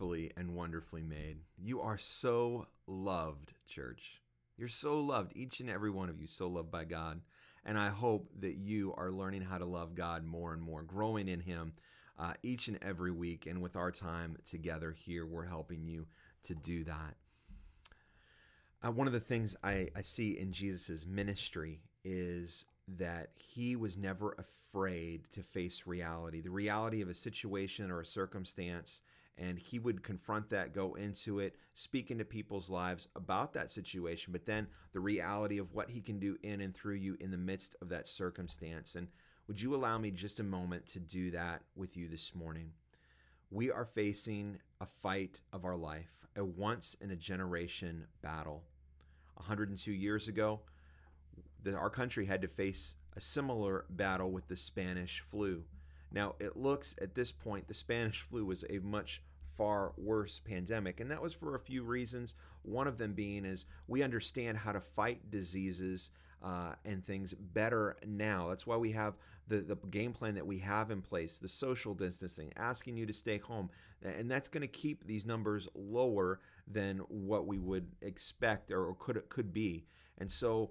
fearfully and wonderfully made. You are so loved, church. You're so loved, each and every one of you, so loved by God. And I hope that you are learning how to love God more and more, growing in Him each and every week. And with our time together here, we're helping you to do that. One of the things I see in Jesus' ministry is that he was never afraid to face reality, the reality of a situation or a circumstance, and he would confront that, go into it, speak into people's lives about that situation, but then the reality of what he can do in and through you in the midst of that circumstance. And would you allow me just a moment to do that with you this morning? We are facing a fight of our life, a once-in-a-generation battle. 102 years ago, our country had to face a similar battle with the Spanish flu. Now, it looks at this point, the Spanish flu was a much far worse pandemic, and that was for a few reasons. One of them being is we understand how to fight diseases and things better now. That's why we have the game plan that we have in place, the social distancing, asking you to stay home, and that's going to keep these numbers lower than what we would expect or could be. And so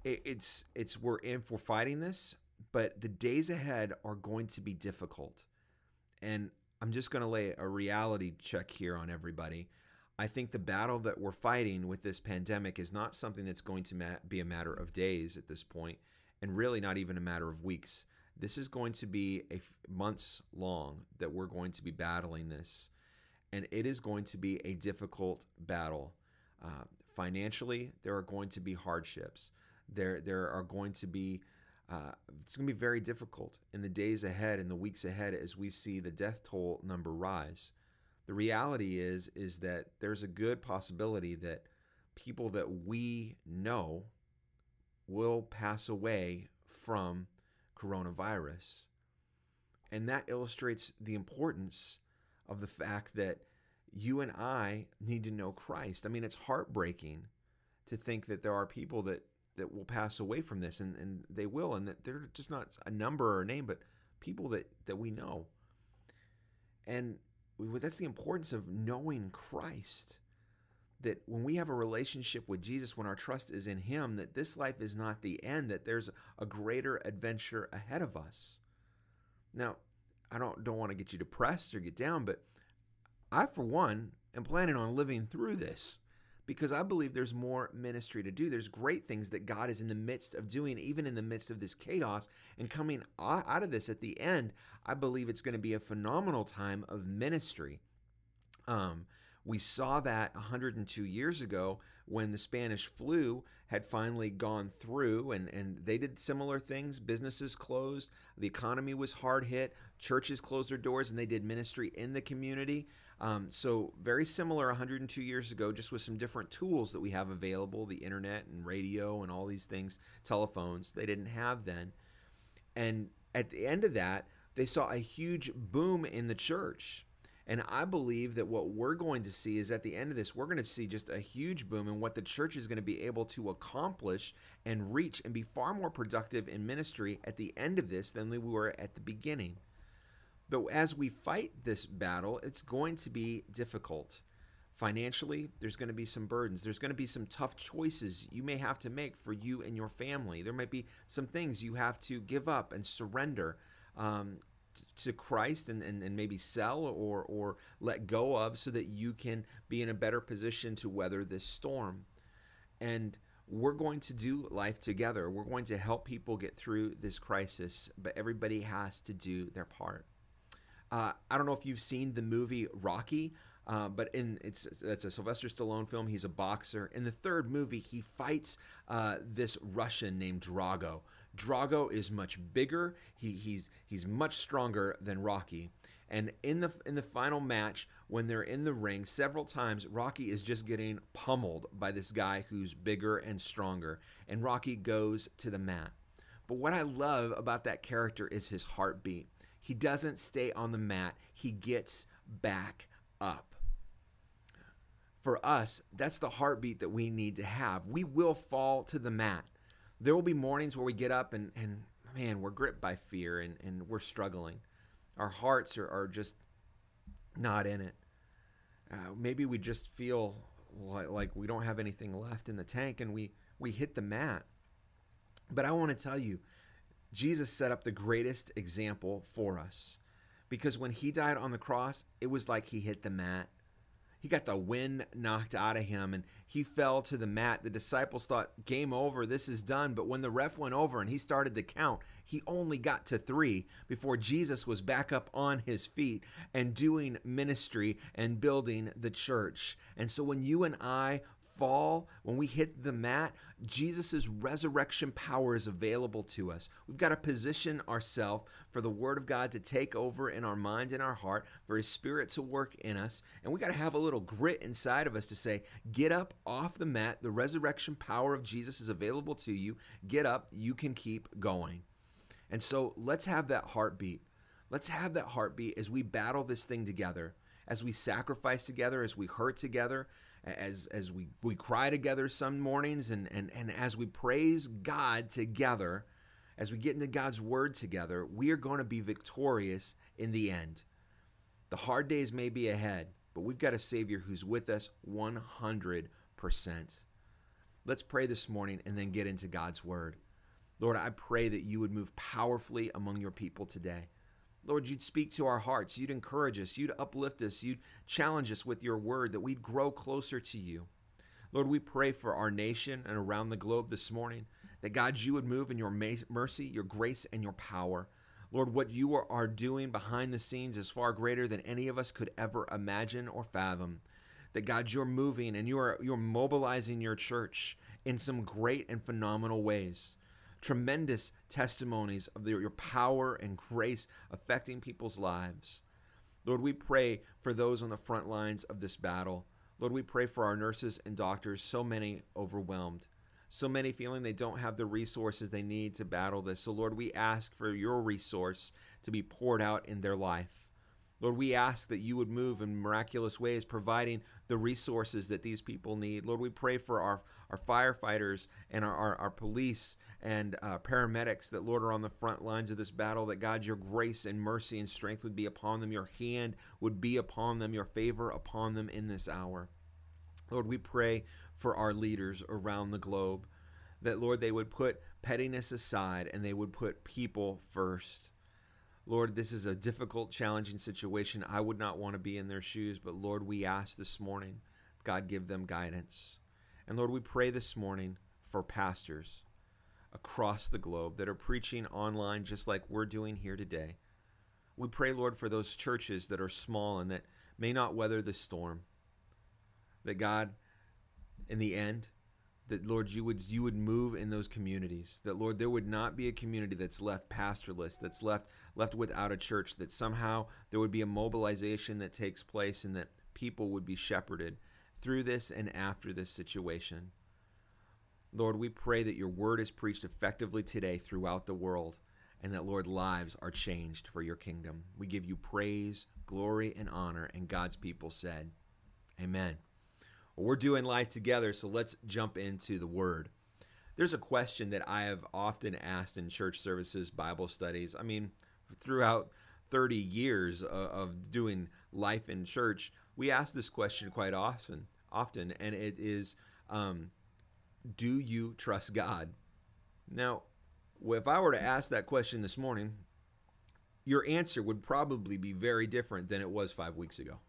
we're fighting this, but the days ahead are going to be difficult. And I'm just going to lay a reality check here on everybody. I think the battle that we're fighting with this pandemic is not something that's going to be a matter of days at this point, and really not even a matter of weeks. This is going to be months long that we're going to be battling this, and it is going to be a difficult battle. Financially, there are going to be hardships. There are going to be it's going to be very difficult in the days ahead and the weeks ahead as we see the death toll number rise. The reality is that there's a good possibility that people that we know will pass away from coronavirus. And that illustrates the importance of the fact that you and I need to know Christ. I mean, it's heartbreaking to think that there are people that will pass away from this, and they will, and that they're just not a number or a name, but people that we know. And that's the importance of knowing Christ, that when we have a relationship with Jesus, when our trust is in Him, that this life is not the end, that there's a greater adventure ahead of us. Now, I don't want to get you depressed or get down, but I, for one, am planning on living through this, because I believe there's more ministry to do. There's great things that God is in the midst of doing, even in the midst of this chaos. And coming out of this at the end, I believe it's going to be a phenomenal time of ministry. We saw that 102 years ago when the Spanish flu had finally gone through, and they did similar things. Businesses closed, the economy was hard hit, churches closed their doors, and they did ministry in the community. So very similar 102 years ago, just with some different tools that we have available, the internet and radio and all these things, telephones, they didn't have then. And at the end of that, they saw a huge boom in the church. And I believe that what we're going to see is at the end of this, we're going to see just a huge boom in what the church is going to be able to accomplish and reach and be far more productive in ministry at the end of this than we were at the beginning. But as we fight this battle, it's going to be difficult. Financially, there's going to be some burdens. There's going to be some tough choices you may have to make for you and your family. There might be some things you have to give up and surrender to Christ and maybe sell or let go of so that you can be in a better position to weather this storm. And we're going to do life together. We're going to help people get through this crisis, but everybody has to do their part. I don't know if you've seen the movie Rocky, but it's a Sylvester Stallone film. He's a boxer. In the third movie, he fights this Russian named Drago. Drago is much bigger. He's much stronger than Rocky. And in the final match, when they're in the ring, several times Rocky is just getting pummeled by this guy who's bigger and stronger. And Rocky goes to the mat. But what I love about that character is his heartbeat. He doesn't stay on the mat. He gets back up. For us, that's the heartbeat that we need to have. We will fall to the mat. There will be mornings where we get up and man, we're gripped by fear and we're struggling. Our hearts are just not in it. Maybe we just feel like we don't have anything left in the tank and we hit the mat. But I want to tell you, Jesus set up the greatest example for us, because when he died on the cross, it was like he hit the mat. He got the wind knocked out of him and he fell to the mat. The disciples thought, game over, this is done. But when the ref went over and he started to count, he only got to 3 before Jesus was back up on his feet and doing ministry and building the church. And so when you and I fall, when we hit the mat, Jesus' resurrection power is available to us. We've got to position ourselves for the Word of God to take over in our mind and our heart, for His Spirit to work in us. And we got to have a little grit inside of us to say, get up off the mat. The resurrection power of Jesus is available to you. Get up. You can keep going. And so let's have that heartbeat. Let's have that heartbeat as we battle this thing together, as we sacrifice together, as we hurt together, as we cry together some mornings, and as we praise God together, as we get into God's word together, we are going to be victorious in the end. The hard days may be ahead, but we've got a Savior who's with us 100%. Let's pray this morning and then get into God's word. Lord, I pray that you would move powerfully among your people today. Lord, you'd speak to our hearts. You'd encourage us. You'd uplift us. You'd challenge us with your word, that we'd grow closer to you. Lord, we pray for our nation and around the globe this morning, that God, you would move in your mercy, your grace, and your power. Lord, what you are doing behind the scenes is far greater than any of us could ever imagine or fathom. That God, you're moving and you're mobilizing your church in some great and phenomenal ways. Tremendous testimonies of your power and grace affecting people's lives. Lord, we pray for those on the front lines of this battle. Lord, we pray for our nurses and doctors, so many overwhelmed, so many feeling they don't have the resources they need to battle this. So Lord, we ask for your resource to be poured out in their life. Lord, we ask that you would move in miraculous ways, providing the resources that these people need. Lord, we pray for our firefighters and our police and paramedics that, Lord, are on the front lines of this battle, that, God, your grace and mercy and strength would be upon them. Your hand would be upon them, your favor upon them in this hour. Lord, we pray for our leaders around the globe, that, Lord, they would put pettiness aside and they would put people first. Lord, this is a difficult, challenging situation. I would not want to be in their shoes, but Lord, we ask this morning, God, give them guidance. And Lord, we pray this morning for pastors across the globe that are preaching online just like we're doing here today. We pray, Lord, for those churches that are small and that may not weather the storm. That, God, in the end, that, Lord, you would move in those communities. That, Lord, there would not be a community that's left pastorless, that's left without a church, that somehow there would be a mobilization that takes place and that people would be shepherded through this and after this situation. Lord, we pray that your word is preached effectively today throughout the world, and that, Lord, lives are changed for your kingdom. We give you praise, glory, and honor, and God's people said, amen. Well, we're doing life together, so let's jump into the word. There's a question that I have often asked in church services, Bible studies. I mean, throughout 30 years of doing life in church, we ask this question quite often, and it is, do you trust God? Now, if I were to ask that question this morning, your answer would probably be very different than it was 5 weeks ago.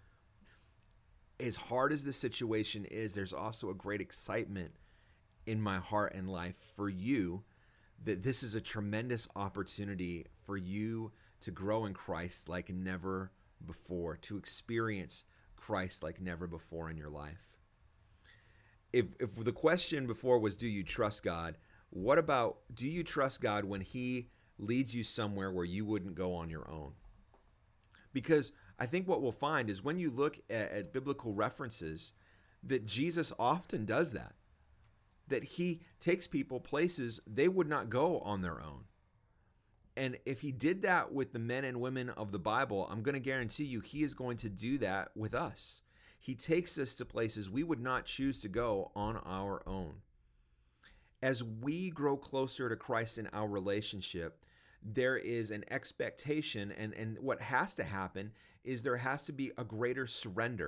As hard as the situation is, there's also a great excitement in my heart and life for you, that this is a tremendous opportunity for you to grow in Christ like never before, to experience Christ like never before in your life. If the question before was, do you trust God? What about, do you trust God when he leads you somewhere where you wouldn't go on your own? Because I think what we'll find is when you look at biblical references, that Jesus often does that. That he takes people places they would not go on their own. And if he did that with the men and women of the Bible, I'm going to guarantee you he is going to do that with us. He takes us to places we would not choose to go on our own. As we grow closer to Christ in our relationship, there is an expectation, and what has to happen is there has to be a greater surrender.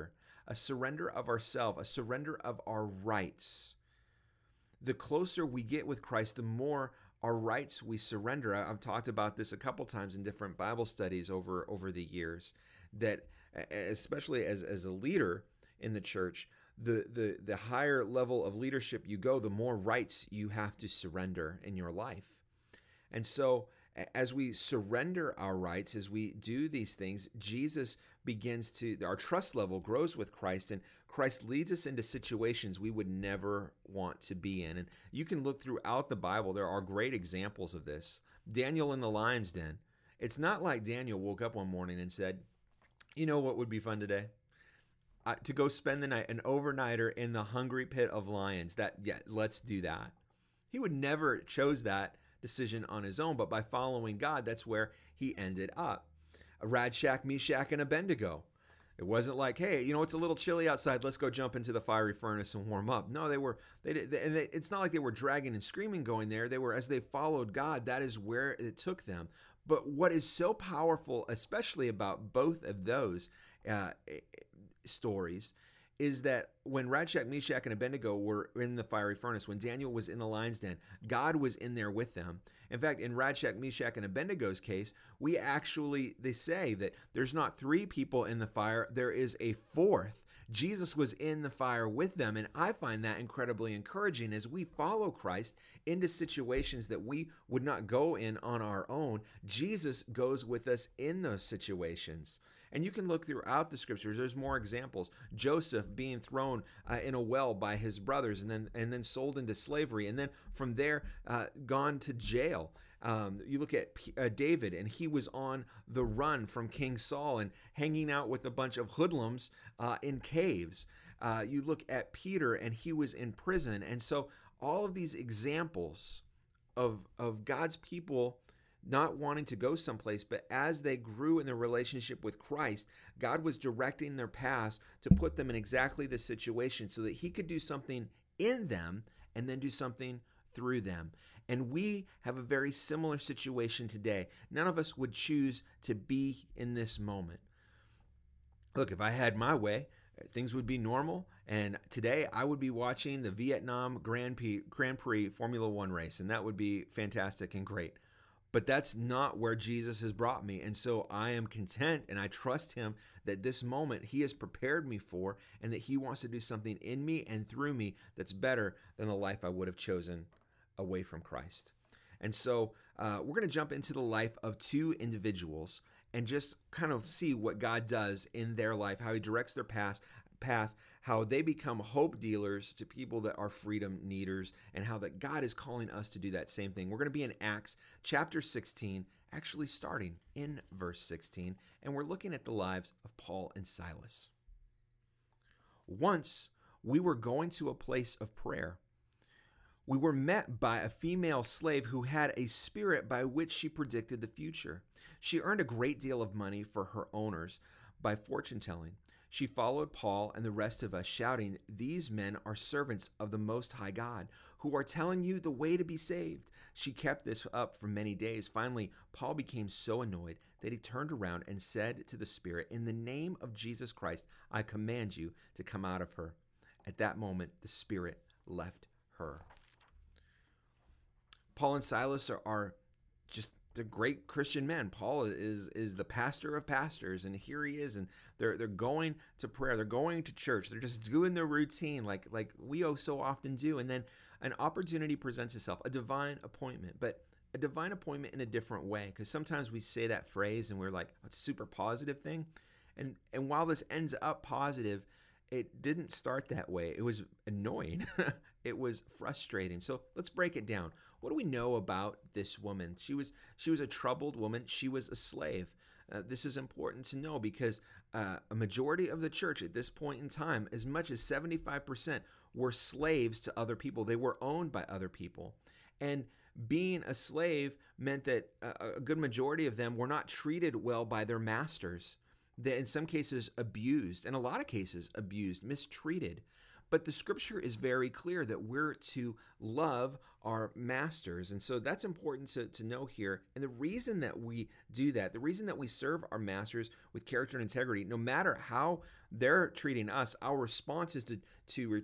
a surrender of ourself, a surrender of our rights. The closer we get with Christ, the more our rights we surrender. I've talked about this a couple times in different Bible studies over the years, that especially as a leader in the church, the higher level of leadership you go, the more rights you have to surrender in your life. And so as we surrender our rights, as we do these things, Jesus begins to, our trust level grows with Christ, and Christ leads us into situations we would never want to be in. And you can look throughout the Bible, there are great examples of this. Daniel in the lion's den. It's not like Daniel woke up one morning and said, you know what would be fun today? To go spend the night, an overnighter in the hungry pit of lions. Let's do that. He would never chose that decision on his own, but by following God, that's where he ended up. Shadrach, Meshach, and Abednego. It wasn't like, hey, it's a little chilly outside. Let's go jump into the fiery furnace and warm up. No, it's not like they were dragging and screaming going there. They were, as they followed God, that is where it took them. But what is so powerful, especially about both of those stories, is that when Shadrach, Meshach, and Abednego were in the fiery furnace, when Daniel was in the lion's den, God was in there with them. In fact, in Shadrach, Meshach, and Abednego's case, they say that there's not 3 people in the fire, there is a 4th. Jesus was in the fire with them, and I find that incredibly encouraging as we follow Christ into situations that we would not go in on our own. Jesus goes with us in those situations. And you can look throughout the scriptures. There's more examples. Joseph being thrown in a well by his brothers and then sold into slavery, and then from there gone to jail. You look at David, and he was on the run from King Saul and hanging out with a bunch of hoodlums in caves. You look at Peter, and he was in prison. And so all of these examples of God's people not wanting to go someplace, but as they grew in their relationship with Christ, God was directing their paths to put them in exactly this situation so that he could do something in them and then do something through them. And we have a very similar situation today. None of us would choose to be in this moment. Look, if I had my way, things would be normal, and today I would be watching the Vietnam Grand Prix Formula One race, and that would be fantastic and great. But that's not where Jesus has brought me. And so I am content, and I trust him that this moment he has prepared me for, and that he wants to do something in me and through me that's better than the life I would have chosen away from Christ. And so we're going to jump into the life of 2 individuals and just kind of see what God does in their life, how he directs their path, how they become hope dealers to people that are freedom needers, and how that God is calling us to do that same thing. We're going to be in Acts chapter 16, actually starting in verse 16, and we're looking at the lives of Paul and Silas. Once we were going to a place of prayer. We were met by a female slave who had a spirit by which she predicted the future. She earned a great deal of money for her owners by fortune telling. She followed Paul and the rest of us, shouting, "These men are servants of the Most High God, who are telling you the way to be saved." She kept this up for many days. Finally, Paul became so annoyed that he turned around and said to the spirit, "In the name of Jesus Christ, I command you to come out of her." At that moment, the spirit left her. Paul and Silas are just the great Christian men. Paul is the pastor of pastors, and here he is, and they're going to prayer, they're going to church, they're just doing their routine like we so often do, and then an opportunity presents itself, a divine appointment, but a divine appointment in a different way, because sometimes we say that phrase and we're like, it's a super positive thing, and while this ends up positive, it didn't start that way. It was annoying. It was frustrating. So let's break it down. What do we know about this woman? She was a troubled woman. She was a slave. This is important to know because a majority of the church at this point in time, as much as 75%, were slaves to other people. They were owned by other people. And being a slave meant that a good majority of them were not treated well by their masters. They, in some cases, abused, in a lot of cases, abused, mistreated. But the scripture is very clear that we're to love our masters. And so that's important to know here. And the reason that we do that, the reason that we serve our masters with character and integrity, no matter how they're treating us, our response is to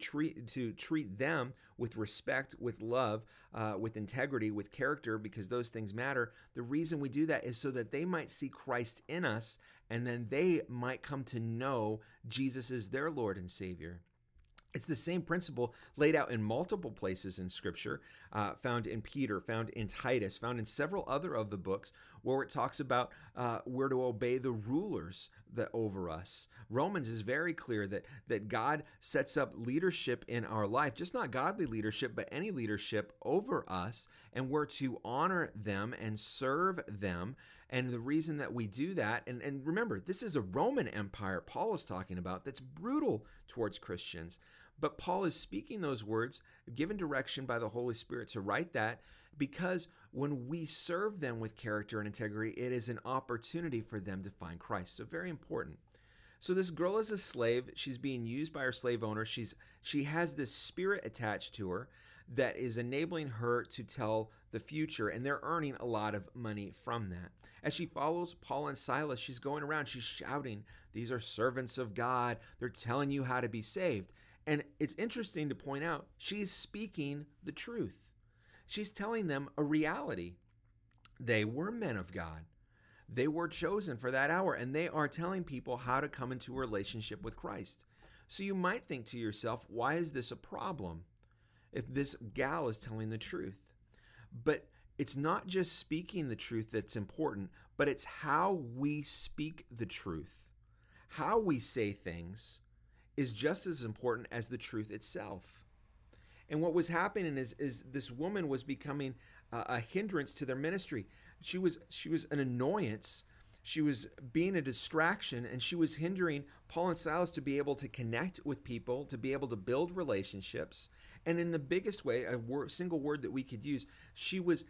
treat them with respect, with love, with integrity, with character, because those things matter. The reason we do that is so that they might see Christ in us, and then they might come to know Jesus as their Lord and Savior. It's the same principle laid out in multiple places in Scripture, found in Peter, found in Titus, found in several other of the books, where it talks about we're to obey the rulers that over us. Romans is very clear that God sets up leadership in our life, just not godly leadership, but any leadership over us, and we're to honor them and serve them. And the reason that we do that, and remember, this is a Roman Empire Paul is talking about that's brutal towards Christians. But Paul is speaking those words, given direction by the Holy Spirit to write that, because when we serve them with character and integrity, it is an opportunity for them to find Christ. So very important. So this girl is a slave. She's being used by her slave owner. She has this spirit attached to her that is enabling her to tell the future, and they're earning a lot of money from that. As she follows Paul and Silas, she's going around, she's shouting, "These are servants of God. They're telling you how to be saved." And it's interesting to point out, she's speaking the truth. She's telling them a reality. They were men of God. They were chosen for that hour, and they are telling people how to come into a relationship with Christ. So you might think to yourself, why is this a problem if this gal is telling the truth? But it's not just speaking the truth that's important, but it's how we speak the truth. How we say things is just as important as the truth itself. And what was happening is this woman was becoming a hindrance to their ministry. She was an annoyance. She was being a distraction, and she was hindering Paul and Silas to be able to connect with people, to be able to build relationships. And in the biggest way, single word that we could use, she was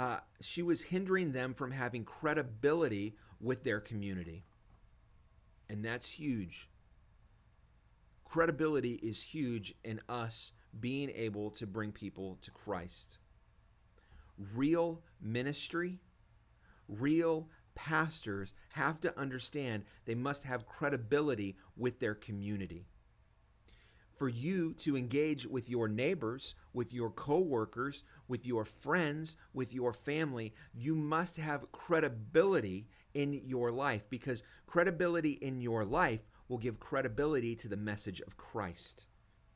hindering them from having credibility with their community. And that's huge. Credibility is huge in us being able to bring people to Christ. Real ministry, real pastors have to understand they must have credibility with their community. For you to engage with your neighbors, with your coworkers, with your friends, with your family, you must have credibility in your life, because credibility in your life will give credibility to the message of Christ.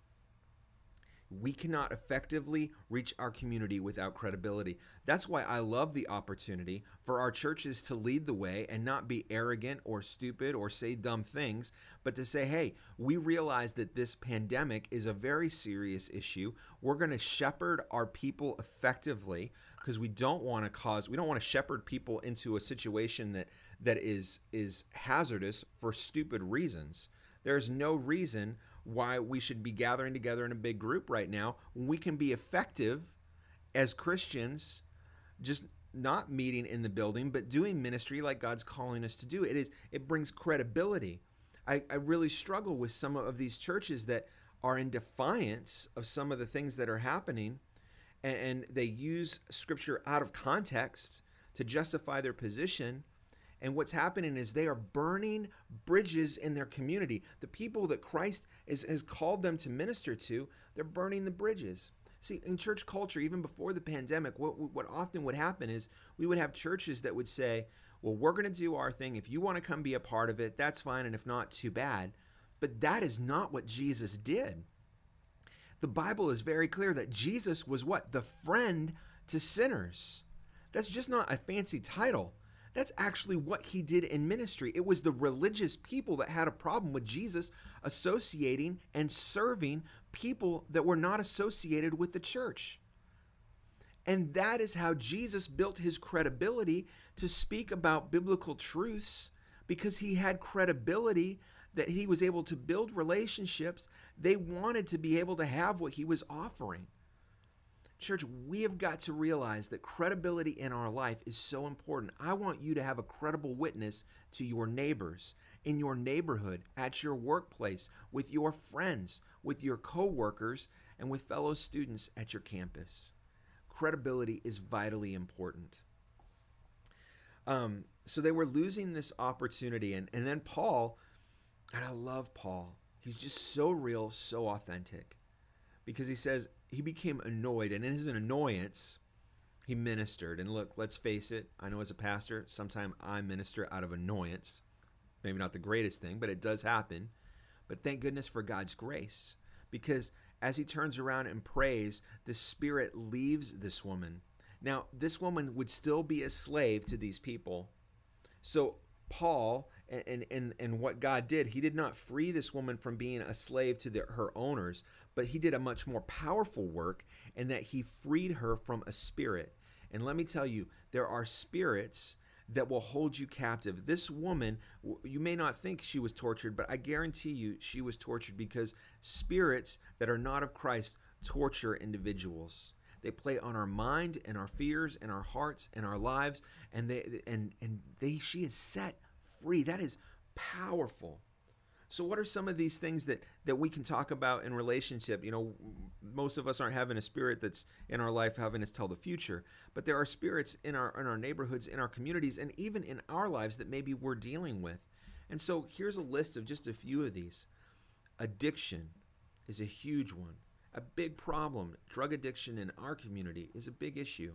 We cannot effectively reach our community without credibility. That's why I love the opportunity for our churches to lead the way and not be arrogant or stupid or say dumb things, but to say, hey, we realize that this pandemic is a very serious issue. We're going to shepherd our people effectively, because we don't want to shepherd people into a situation that is hazardous for stupid reasons. There's no reason why we should be gathering together in a big group right now when we can be effective as Christians, just not meeting in the building, but doing ministry like God's calling us to do. It brings credibility. I really struggle with some of these churches that are in defiance of some of the things that are happening, and they use scripture out of context to justify their position. And what's happening is they are burning bridges in their community. The people that Christ has called them to minister to, they're burning the bridges. See, in church culture, even before the pandemic, what often would happen is we would have churches that would say, well, we're going to do our thing. If you want to come be a part of it, that's fine. And if not, too bad. But that is not what Jesus did. The Bible is very clear that Jesus was what? The friend to sinners. That's just not a fancy title. That's actually what he did in ministry. It was the religious people that had a problem with Jesus associating and serving people that were not associated with the church. And that is how Jesus built his credibility to speak about biblical truths, because he had credibility that he was able to build relationships. They wanted to be able to have what he was offering. Church, we have got to realize that credibility in our life is so important. I want you to have a credible witness to your neighbors, in your neighborhood, at your workplace, with your friends, with your coworkers and with fellow students at your campus. Credibility is vitally important. So they were losing this opportunity. And then Paul, and I love Paul, he's just so real, so authentic. Because he says he became annoyed, and in his annoyance, he ministered. And look, let's face it, I know as a pastor, sometimes I minister out of annoyance. Maybe not the greatest thing, but it does happen. But thank goodness for God's grace. Because as he turns around and prays, the Spirit leaves this woman. Now, this woman would still be a slave to these people. So Paul and what God did, he did not free this woman from being a slave to her owners, but he did a much more powerful work in that he freed her from a spirit. And let me tell you, there are spirits that will hold you captive. This woman, you may not think she was tortured, but I guarantee you she was tortured because spirits that are not of Christ torture individuals. They play on our mind and our fears and our hearts and our lives, and she is set free. That is powerful. So what are some of these things that we can talk about in relationship? You know, most of us aren't having a spirit that's in our life having us tell the future, but there are spirits in our neighborhoods, in our communities, and even in our lives that maybe we're dealing with. And so here's a list of just a few of these. Addiction is a huge one. A big problem. Drug addiction in our community is a big issue.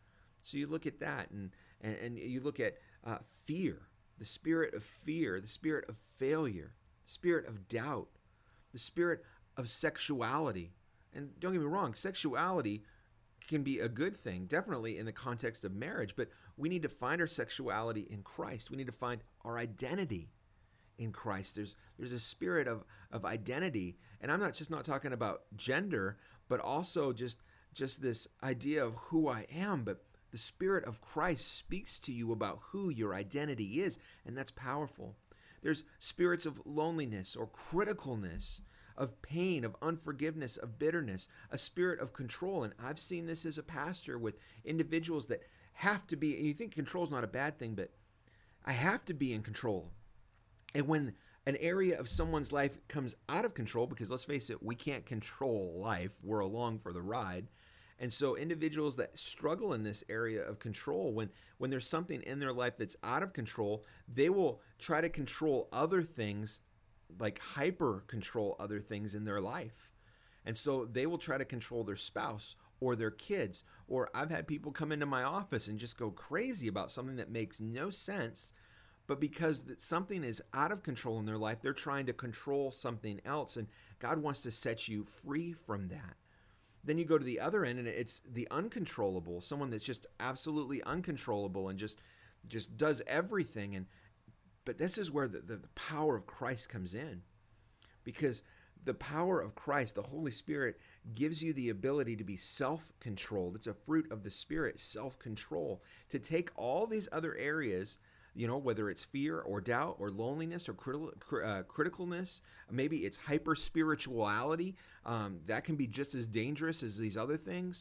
So you look at that and you look at fear, the spirit of fear, the spirit of failure, the spirit of doubt, the spirit of sexuality. And don't get me wrong, sexuality can be a good thing, definitely in the context of marriage, but we need to find our sexuality in Christ. We need to find our identity in Christ. There's a spirit of identity, and I'm not talking about gender, but also just this idea of who I am. But the Spirit of Christ speaks to you about who your identity is, and that's powerful. There's spirits of loneliness or criticalness, of pain, of unforgiveness, of bitterness, a spirit of control. And I've seen this as a pastor with individuals that have to be, and you think control is not a bad thing, but I have to be in control. And when an area of someone's life comes out of control, because let's face it, we can't control life, we're along for the ride. And so individuals that struggle in this area of control, when there's something in their life that's out of control, they will try to control other things, like hyper control other things in their life. And so they will try to control their spouse or their kids. Or I've had people come into my office and just go crazy about something that makes no sense, but because something is out of control in their life, they're trying to control something else. And God wants to set you free from that. Then you go to the other end, and it's the uncontrollable, someone that's just absolutely uncontrollable and just does everything. But this is where the power of Christ comes in, because the power of Christ, the Holy Spirit, gives you the ability to be self-controlled. It's a fruit of the Spirit, self-control, to take all these other areas, you know, whether it's fear or doubt or loneliness or criticalness, maybe it's hyper-spirituality. That can be just as dangerous as these other things.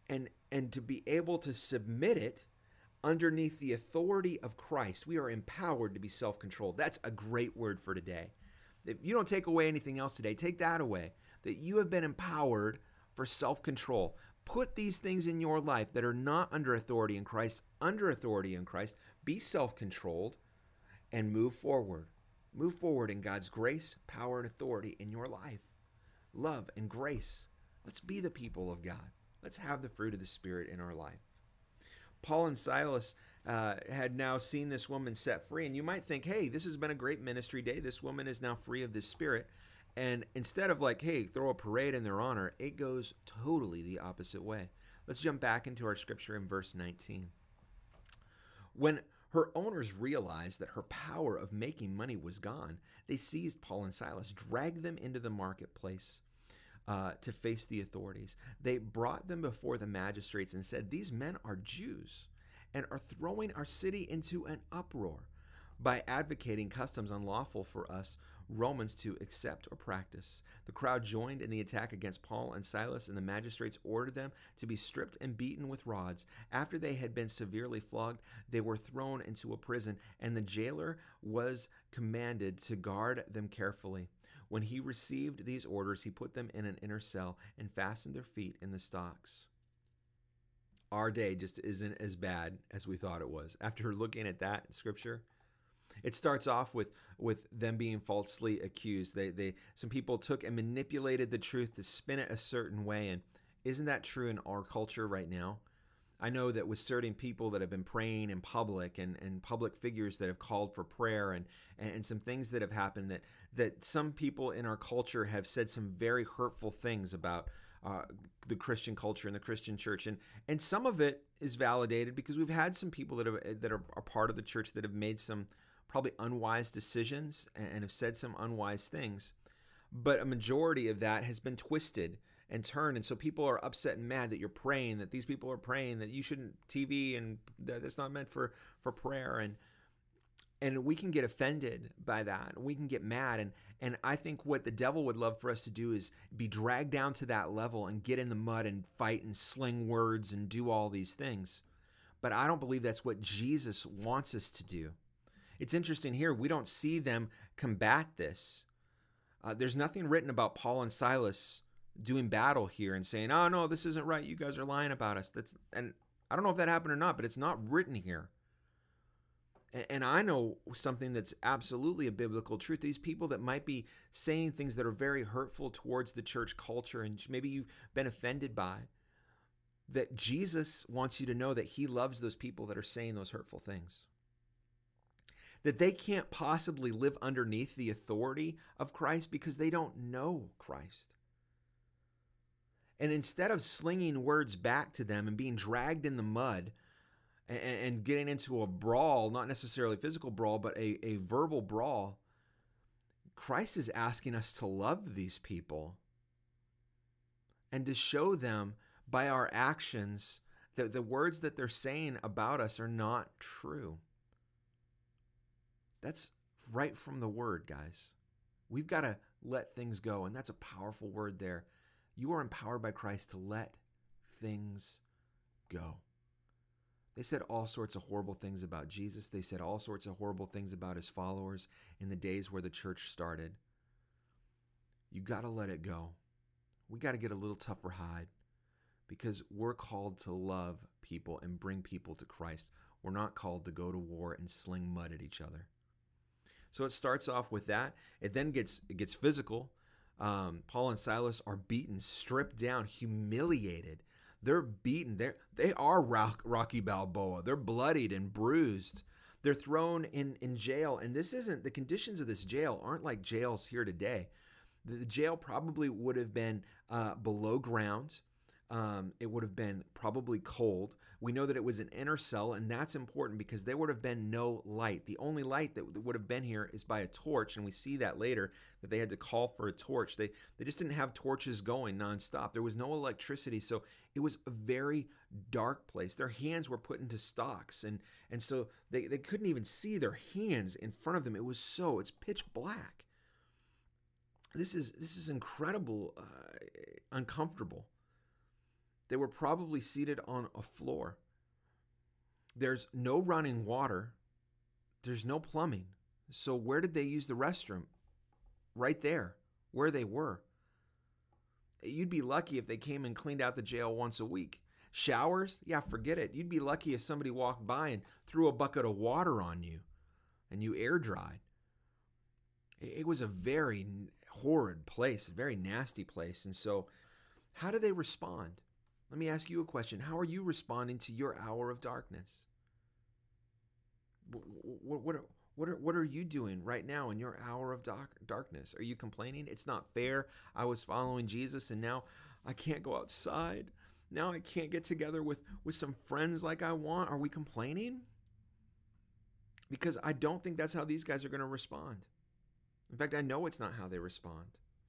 And to be able to submit it underneath the authority of Christ. We are empowered to be self-controlled. That's a great word for today. If you don't take away anything else today, take that away, that you have been empowered for self-control. Put these things in your life that are not under authority in Christ, under authority in Christ. Be self-controlled and move forward. Move forward in God's grace, power, and authority in your life. Love and grace. Let's be the people of God. Let's have the fruit of the Spirit in our life. Paul and Silas had now seen this woman set free, and you might think, hey, this has been a great ministry day. This woman is now free of this spirit. And instead of like, hey, throw a parade in their honor, it goes totally the opposite way. Let's jump back into our scripture in verse 19. When her owners realized that her power of making money was gone, they seized Paul and Silas, dragged them into the marketplace to face the authorities. They brought them before the magistrates and said, "These men are Jews and are throwing our city into an uproar by advocating customs unlawful for us Romans to accept or practice." The crowd joined in the attack against Paul and Silas, and the magistrates ordered them to be stripped and beaten with rods. After they had been severely flogged, they were thrown into a prison, and the jailer was commanded to guard them carefully. When he received these orders, he put them in an inner cell and fastened their feet in the stocks. Our day just isn't as bad as we thought it was. After looking at that in Scripture, it starts off with them being falsely accused. Some people took and manipulated the truth to spin it a certain way. And isn't that true in our culture right now? I know that with certain people that have been praying in public and public figures that have called for prayer and some things that have happened that some people in our culture have said some very hurtful things about the Christian culture and the Christian church. And some of it is validated because we've had some people that are a part of the church that have made some probably unwise decisions and have said some unwise things. But a majority of that has been twisted and turned. And so people are upset and mad that you're praying, that these people are praying, that you shouldn't TV and that's not meant for prayer. And we can get offended by that. We can get mad. And I think what the devil would love for us to do is be dragged down to that level and get in the mud and fight and sling words and do all these things. But I don't believe that's what Jesus wants us to do. It's interesting here. We don't see them combat this. There's nothing written about Paul and Silas doing battle here and saying, oh, no, this isn't right. You guys are lying about us. And I don't know if that happened or not, but it's not written here. And I know something that's absolutely a biblical truth. These people that might be saying things that are very hurtful towards the church culture and maybe you've been offended by, that Jesus wants you to know that he loves those people that are saying those hurtful things. That they can't possibly live underneath the authority of Christ because they don't know Christ. And instead of slinging words back to them and being dragged in the mud and getting into a brawl, not necessarily a physical brawl, but a verbal brawl, Christ is asking us to love these people and to show them by our actions that the words that they're saying about us are not true. That's right from the word, guys. We've got to let things go, and that's a powerful word there. You are empowered by Christ to let things go. They said all sorts of horrible things about Jesus. They said all sorts of horrible things about his followers in the days where the church started. You got to let it go. We got to get a little tougher hide because we're called to love people and bring people to Christ. We're not called to go to war and sling mud at each other. So it starts off with that. It then gets physical. Paul and Silas are beaten, stripped down, humiliated. They're beaten. They are Rocky Balboa. They're bloodied and bruised. They're thrown in jail. And the conditions of this jail aren't like jails here today. The jail probably would have been below ground. It would have been probably cold. We know that it was an inner cell, and that's important because there would have been no light. The only light that would have been here is by a torch, and we see that later, that they had to call for a torch. They just didn't have torches going nonstop. There was no electricity, so it was a very dark place. Their hands were put into stocks, and so they couldn't even see their hands in front of them. It's pitch black. This is incredible, uncomfortable. They were probably seated on a floor. There's no running water. There's no plumbing. So where did they use the restroom? Right there, where they were. You'd be lucky if they came and cleaned out the jail once a week. Showers? Yeah, forget it. You'd be lucky if somebody walked by and threw a bucket of water on you and you air dried. It was a very horrid place, a very nasty place. And so how do they respond? Let me ask you a question. How are you responding to your hour of darkness? What are you doing right now in your hour of darkness? Are you complaining? It's not fair. I was following Jesus and now I can't go outside. Now I can't get together with some friends like I want. Are we complaining? Because I don't think that's how these guys are going to respond. In fact, I know it's not how they respond.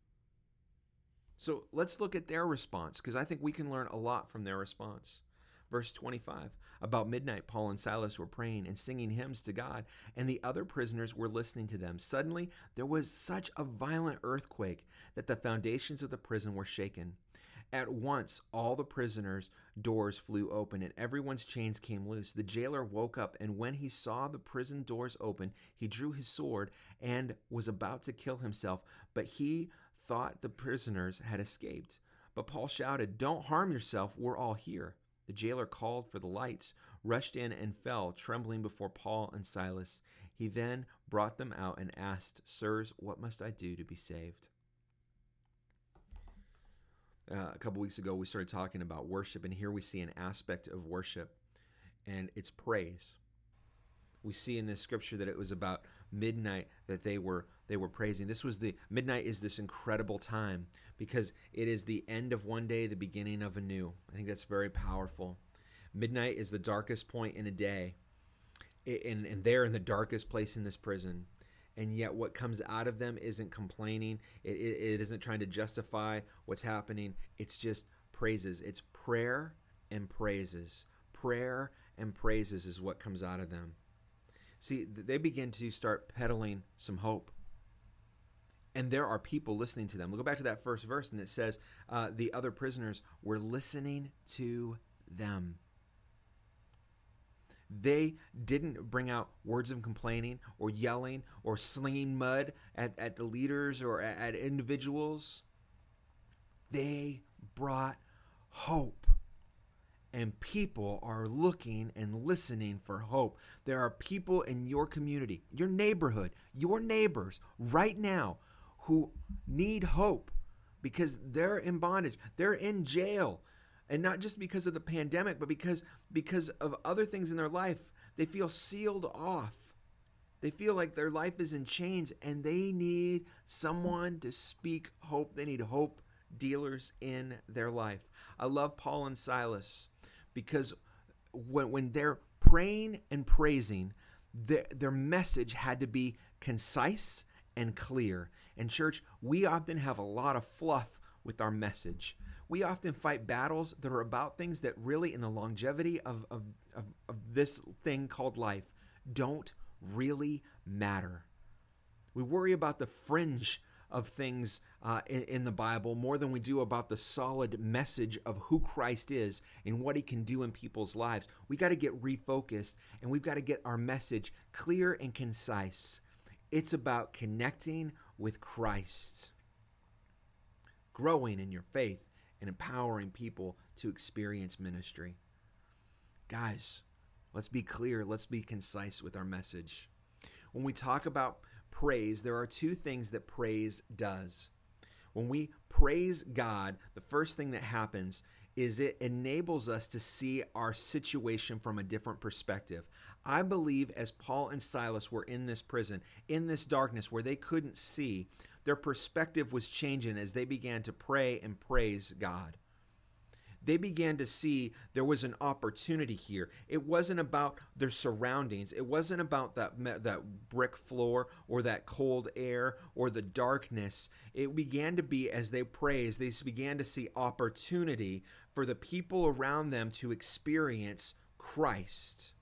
So let's look at their response, because I think we can learn a lot from their response. Verse 25, about midnight, Paul and Silas were praying and singing hymns to God, and the other prisoners were listening to them. Suddenly, there was such a violent earthquake that the foundations of the prison were shaken. At once, all the prisoners' doors flew open and everyone's chains came loose. The jailer woke up, and when he saw the prison doors open, he drew his sword and was about to kill himself, but he thought the prisoners had escaped. But Paul shouted, "Don't harm yourself, we're all here." The jailer called for the lights, rushed in, and fell, trembling before Paul and Silas. He then brought them out and asked, "Sirs, what must I do to be saved?" A couple weeks ago, we started talking about worship, and here we see an aspect of worship, and it's praise. We see in this scripture that it was about midnight that they were praising. Midnight is this incredible time because it is the end of one day, the beginning of a new. I think that's very powerful. Midnight is the darkest point in a day, and they're in the darkest place in this prison. And yet what comes out of them isn't complaining. It isn't trying to justify what's happening. It's just praises. It's prayer and praises. Prayer and praises is what comes out of them. See, they begin to start peddling some hope. And there are people listening to them. We'll go back to that first verse, and it says the other prisoners were listening to them. They didn't bring out words of complaining or yelling or slinging mud at the leaders or at individuals. They brought hope. And people are looking and listening for hope. There are people in your community, your neighborhood, your neighbors right now who need hope because they're in bondage. They're in jail. And not just because of the pandemic, but because of other things in their life. They feel sealed off. They feel like their life is in chains, and they need someone to speak hope. They need hope dealers in their life. I love Paul and Silas because when they're praying and praising, their message had to be concise and clear. And church, we often have a lot of fluff with our message. We often fight battles that are about things that really, in the longevity of this thing called life, don't really matter. We worry about the fringe of things in the Bible more than we do about the solid message of who Christ is and what he can do in people's lives. We got to get refocused, and we've got to get our message clear and concise. It's about connecting with Christ, growing in your faith, and empowering people to experience ministry. Guys, let's be clear. Let's be concise with our message. When we talk about praise, there are two things that praise does. When we praise God, the first thing that happens is it enables us to see our situation from a different perspective. I believe as Paul and Silas were in this prison, in this darkness where they couldn't see, their perspective was changing as they began to pray and praise God. They began to see there was an opportunity here. It wasn't about their surroundings. It wasn't about that brick floor or that cold air or the darkness. It began to be, as they praised, they began to see opportunity for the people around them to experience Christ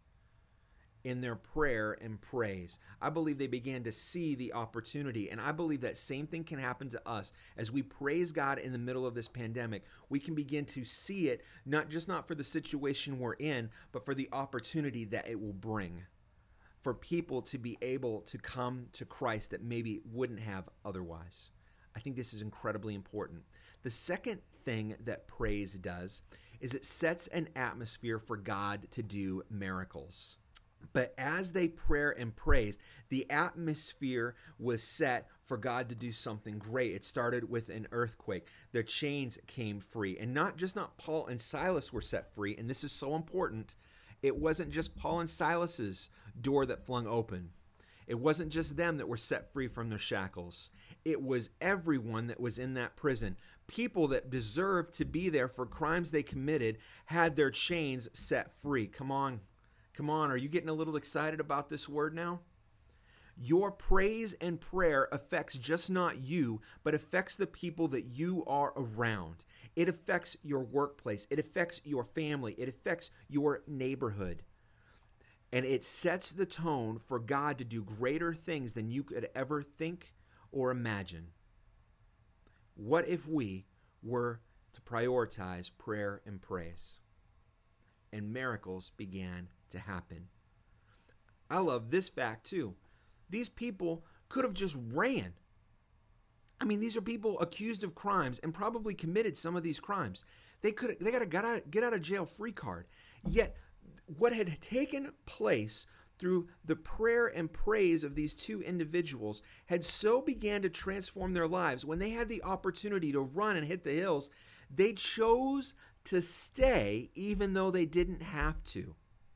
in their prayer and praise. I believe they began to see the opportunity, and I believe that same thing can happen to us as we praise God in the middle of this pandemic. We can begin to see it, not for the situation we're in, but for the opportunity that it will bring for people to be able to come to Christ that maybe wouldn't have otherwise. I think this is incredibly important. The second thing that praise does is it sets an atmosphere for God to do miracles. But as they pray and praised, the atmosphere was set for God to do something great. It started with an earthquake. Their chains came free. And not Paul and Silas were set free, and this is so important. It wasn't just Paul and Silas's door that flung open. It wasn't just them that were set free from their shackles. It was everyone that was in that prison. People that deserved to be there for crimes they committed had their chains set free. Come on, are you getting a little excited about this word now? Your praise and prayer affects just not you, but affects the people that you are around. It affects your workplace. It affects your family. It affects your neighborhood. And it sets the tone for God to do greater things than you could ever think or imagine. What if we were to prioritize prayer and praise. And miracles began to happen. I love this fact too. These people could have just ran. I mean, these are people accused of crimes and probably committed some of these crimes. They got a get out of jail free card. Yet what had taken place through the prayer and praise of these two individuals had so began to transform their lives. When they had the opportunity to run and hit the hills, they chose to stay even though they didn't have to.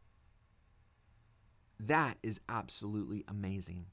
That is absolutely amazing.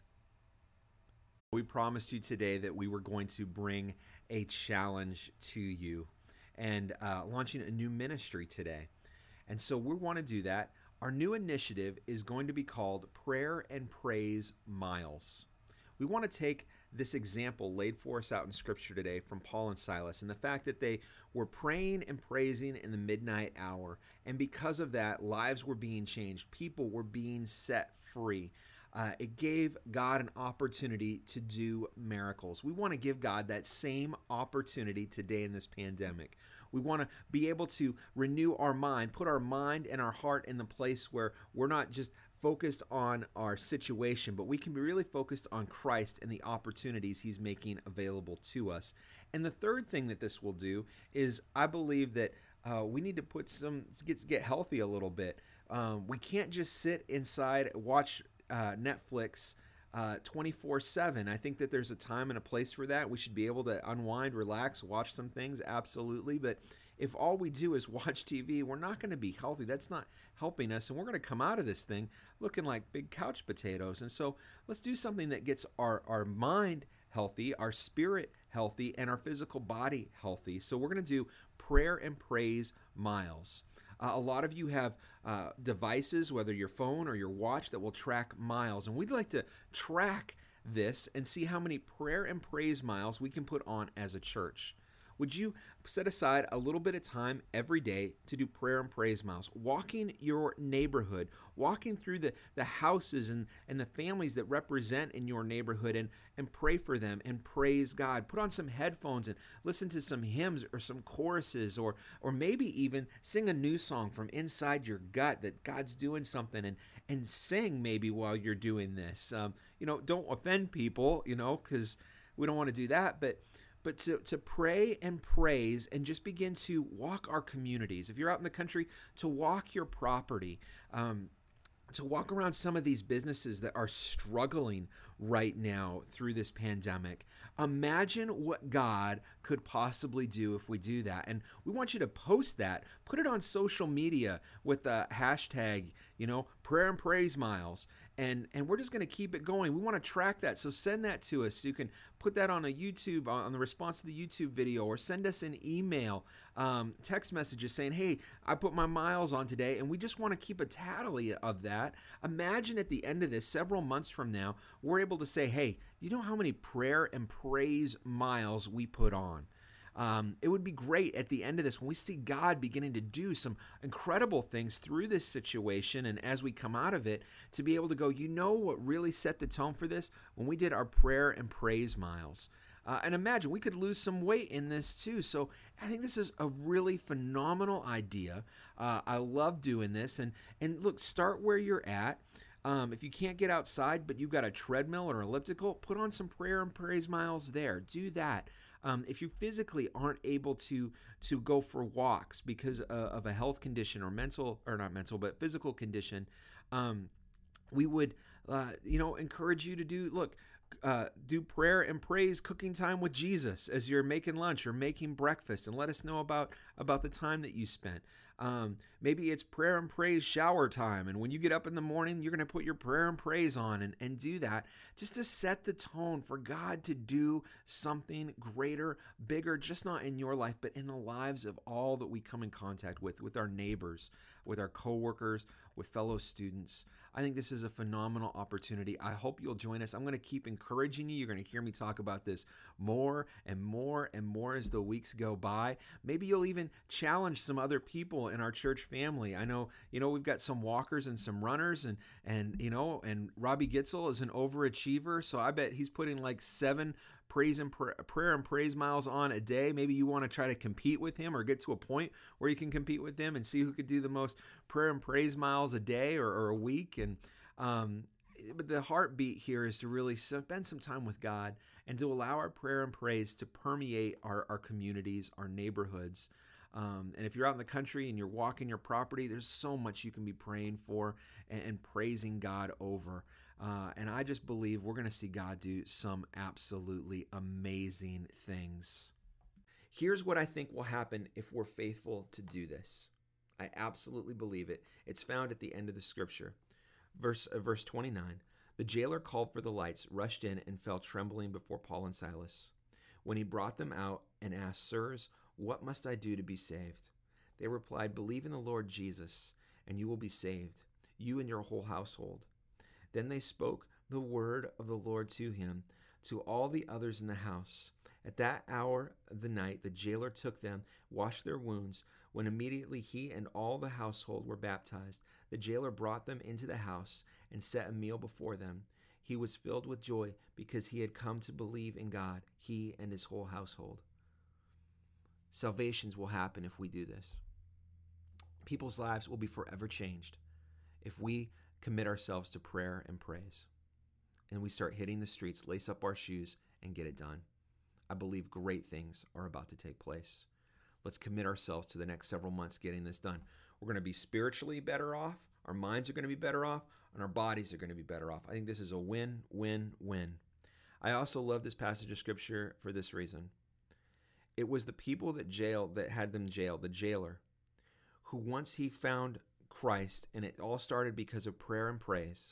We promised you today that we were going to bring a challenge to you and launching a new ministry today. And so we want to do that. Our new initiative is going to be called Prayer and Praise Miles. We want to take this example laid for us out in Scripture today from Paul and Silas and the fact that they were praying and praising in the midnight hour. And because of that, lives were being changed. People were being set free. It gave God an opportunity to do miracles. We want to give God that same opportunity today in this pandemic. We want to be able to renew our mind, put our mind and our heart in the place where we're not just focused on our situation, but we can be really focused on Christ and the opportunities He's making available to us. And the third thing that this will do is I believe that we need to get healthy a little bit. We can't just sit inside, watch Netflix 24/7. I think that there's a time and a place for that. We should be able to unwind, relax, watch some things, absolutely. But if all we do is watch TV, we're not going to be healthy. That's not helping us. And we're going to come out of this thing looking like big couch potatoes. And so let's do something that gets our mind healthy, our spirit healthy, and our physical body healthy. So we're going to do prayer and praise miles. A lot of you have devices, whether your phone or your watch, that will track miles. And we'd like to track this and see how many prayer and praise miles we can put on as a church. Would you set aside a little bit of time every day to do prayer and praise miles, walking your neighborhood, walking through the houses and the families that represent in your neighborhood and pray for them and praise God. Put on some headphones and listen to some hymns or some choruses or maybe even sing a new song from inside your gut that God's doing something and sing maybe while you're doing this. Don't offend people, because we don't want to do that, but to pray and praise and just begin to walk our communities. If you're out in the country, to walk your property, to walk around some of these businesses that are struggling right now through this pandemic. Imagine what God could possibly do if we do that. And we want you to post that, put it on social media with the hashtag, prayer and praise miles. And we're just going to keep it going. We want to track that. So send that to us. You can put that on a YouTube, on the response to the YouTube video, or send us an email, text messages saying, hey, I put my miles on today. And we just want to keep a tally of that. Imagine at the end of this, several months from now, we're able to say, hey, you know how many prayer and praise miles we put on? It would be great at the end of this when we see God beginning to do some incredible things through this situation, and as we come out of it, to be able to go, what really set the tone for this? When we did our prayer and praise miles. And imagine, we could lose some weight in this too. So I think this is a really phenomenal idea. I love doing this. And look, start where you're at. If you can't get outside, but you've got a treadmill or elliptical, put on some prayer and praise miles there. Do that. If you physically aren't able to go for walks because of a health condition or physical condition, we would, encourage you to do prayer and praise cooking time with Jesus as you're making lunch or making breakfast, and let us know about the time that you spent. Maybe it's prayer and praise shower time, and when you get up in the morning, you're going to put your prayer and praise on and do that just to set the tone for God to do something greater, bigger, just not in your life, but in the lives of all that we come in contact with our neighbors, with our coworkers, with fellow students. I think this is a phenomenal opportunity. I hope you'll join us. I'm going to keep encouraging you. You're going to hear me talk about this more and more and more as the weeks go by. Maybe you'll even challenge some other people in our church family. I know, we've got some walkers and some runners, and Robbie Gitzel is an overachiever, so I bet he's putting like 7 prayer and praise miles on a day. Maybe you want to try to compete with him or get to a point where you can compete with him and see who could do the most prayer and praise miles a day or a week. And but the heartbeat here is to really spend some time with God and to allow our prayer and praise to permeate our communities, our neighborhoods. And if you're out in the country and you're walking your property, there's so much you can be praying for and praising God over. And I just believe we're going to see God do some absolutely amazing things. Here's what I think will happen if we're faithful to do this. I absolutely believe it. It's found at the end of the scripture. Verse 29, the jailer called for the lights, rushed in, and fell trembling before Paul and Silas. When he brought them out and asked, "Sirs, what must I do to be saved?" They replied, "Believe in the Lord Jesus, and you will be saved, you and your whole household." Then they spoke the word of the Lord to him, to all the others in the house. At that hour of the night, the jailer took them, washed their wounds. When immediately he and all the household were baptized, the jailer brought them into the house and set a meal before them. He was filled with joy because he had come to believe in God, he and his whole household. Salvations will happen if we do this. People's lives will be forever changed if we commit ourselves to prayer and praise, and we start hitting the streets, lace up our shoes, and get it done. I believe great things are about to take place. Let's commit ourselves to the next several months getting this done. We're going to be spiritually better off, our minds are going to be better off, and our bodies are going to be better off. I think this is a win-win-win. I also love this passage of scripture for this reason. It was the people that had them jailed, the jailer, who once he found Christ, and it all started because of prayer and praise,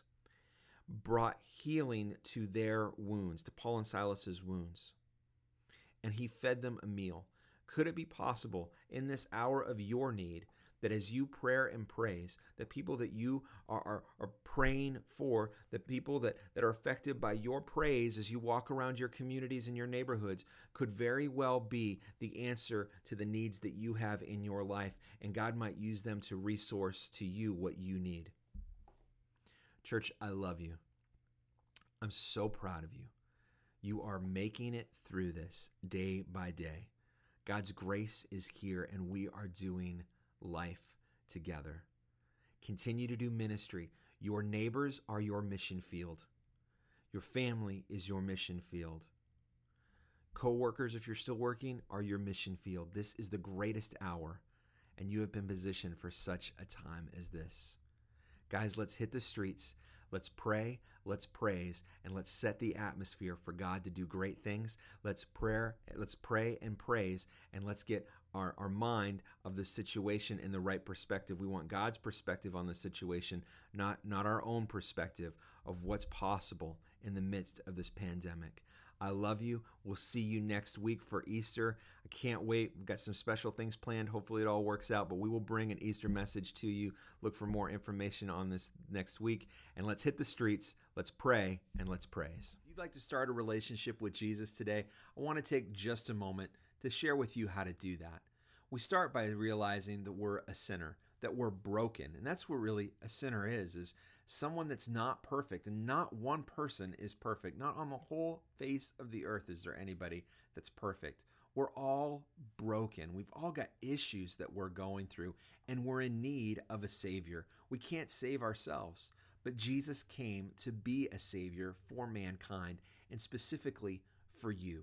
brought healing to their wounds, to Paul and Silas's wounds. And he fed them a meal. Could it be possible in this hour of your need that as you prayer and praise, the people that you are praying for, the people that are affected by your praise as you walk around your communities and your neighborhoods, could very well be the answer to the needs that you have in your life, and God might use them to resource to you what you need. Church, I love you. I'm so proud of you. You are making it through this day by day. God's grace is here, and we are doing life together. Continue to do ministry. Your neighbors are your mission field. Your family is your mission field. Co-workers, if you're still working, are your mission field. This is the greatest hour, and you have been positioned for such a time as this. Guys, let's hit the streets. Let's pray, let's praise, and let's set the atmosphere for God to do great things. Let's pray and praise, and let's get our mind of the situation in the right perspective. We want God's perspective on the situation, not our own perspective of what's possible in the midst of this pandemic. I love you. We'll see you next week for Easter. I can't wait. We've got some special things planned. Hopefully it all works out, but we will bring an Easter message to you. Look for more information on this next week. And let's hit the streets. Let's pray and let's praise. If you'd like to start a relationship with Jesus today, I want to take just a moment to share with you how to do that. We start by realizing that we're a sinner, that we're broken. And that's what really a sinner is someone that's not perfect, and not one person is perfect. Not on the whole face of the earth is there anybody that's perfect. We're all broken. We've all got issues that we're going through, and we're in need of a Savior. We can't save ourselves, but Jesus came to be a Savior for mankind, and specifically for you.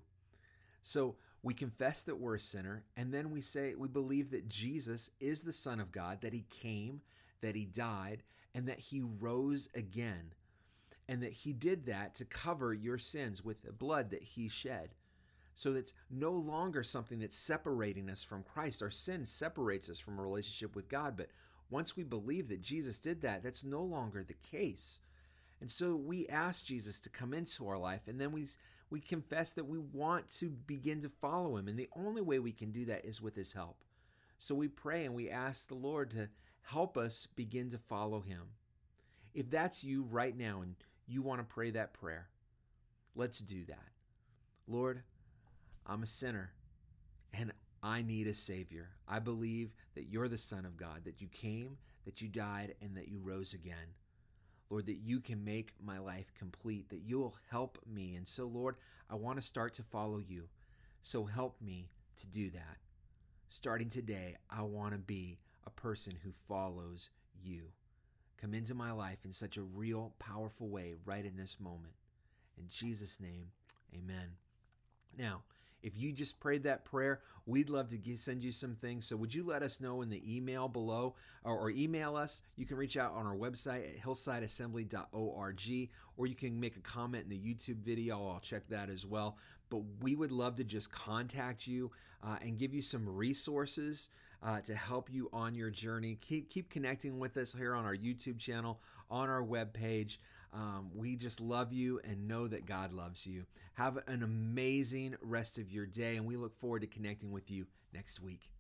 So we confess that we're a sinner, and then we believe that Jesus is the Son of God, that he came, that he died, and that he rose again, and that he did that to cover your sins with the blood that he shed. So it's no longer something that's separating us from Christ. Our sin separates us from a relationship with God, but once we believe that Jesus did that, that's no longer the case. And so we ask Jesus to come into our life, and then we confess that we want to begin to follow him, and the only way we can do that is with his help. So we pray and we ask the Lord to help us begin to follow him. If that's you right now and you want to pray that prayer, let's do that. Lord, I'm a sinner and I need a Savior. I believe that you're the Son of God, that you came, that you died, and that you rose again. Lord, that you can make my life complete, that you'll help me. And so, Lord, I want to start to follow you. So help me to do that. Starting today, I want to be a person who follows you. Come into my life in such a real, powerful way right in this moment. In Jesus' name, amen. Now, if you just prayed that prayer, we'd love to send you some things. So would you let us know in the email below or email us? You can reach out on our website at hillsideassembly.org, or you can make a comment in the YouTube video. I'll check that as well. But we would love to just contact you and give you some resources to help you on your journey. Keep connecting with us here on our YouTube channel, on our webpage. We just love you and know that God loves you. Have an amazing rest of your day, and we look forward to connecting with you next week.